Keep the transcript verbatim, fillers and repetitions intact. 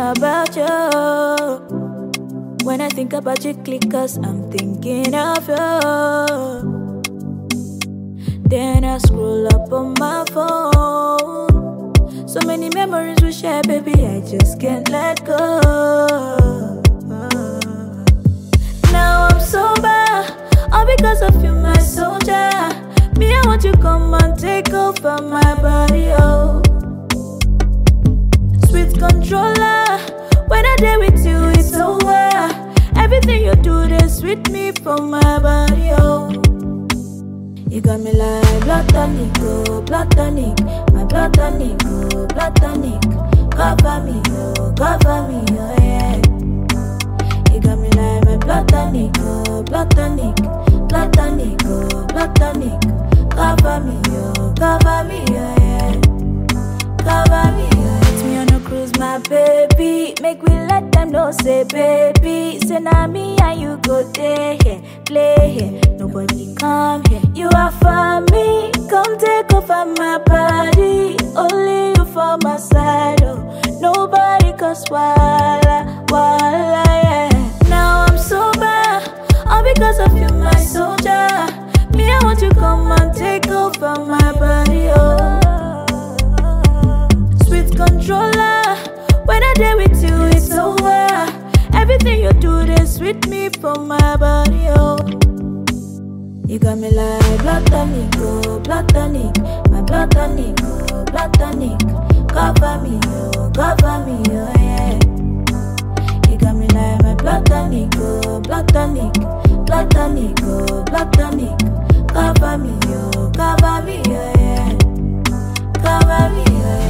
about you. When I think about you, click, cause I'm thinking of you. Then I scroll up on my phone. So many memories we share, baby, I just can't let go. Now I'm sober, all because of you, my soldier. Me, I want you come and take over my body, oh. Sweet controller, when I day with you, it's over. Everything you do, they sweet me for my body, oh. You got me like blood tonic, oh, blood tonic. My blood tonic, oh, blood tonic. Cover me, oh, cover me, oh, yeah. You got me like my blood tonic, oh, blood tonic. Blood tonic, oh, blood tonic. Cover me, oh, cover me, oh, yeah. Cover me, oh, it's me on a cruise, my baby. Make we let them know, say baby. Say now me and you go there, here, play here. Nobody come here. You are for me, come take over my body. Only you for my side, oh. Nobody cause wala, wala, yeah. Now I'm sober, all because of you, my soldier. Me, I want you come and take over my body, oh. Sweet controller, when I day with you, it's over. Everything you do, they sweet me for my body, oh. You got me like blood tonic, oh, blood tonic. My blood tonic, oh, blood tonic. Cover me, oh, cover me, oh, yeah. You got me like my blood tonic, oh, blood tonic. Blood tonic, oh, blood tonic. Cover me, oh, cover me, oh, yeah. Cover me, oh, yeah.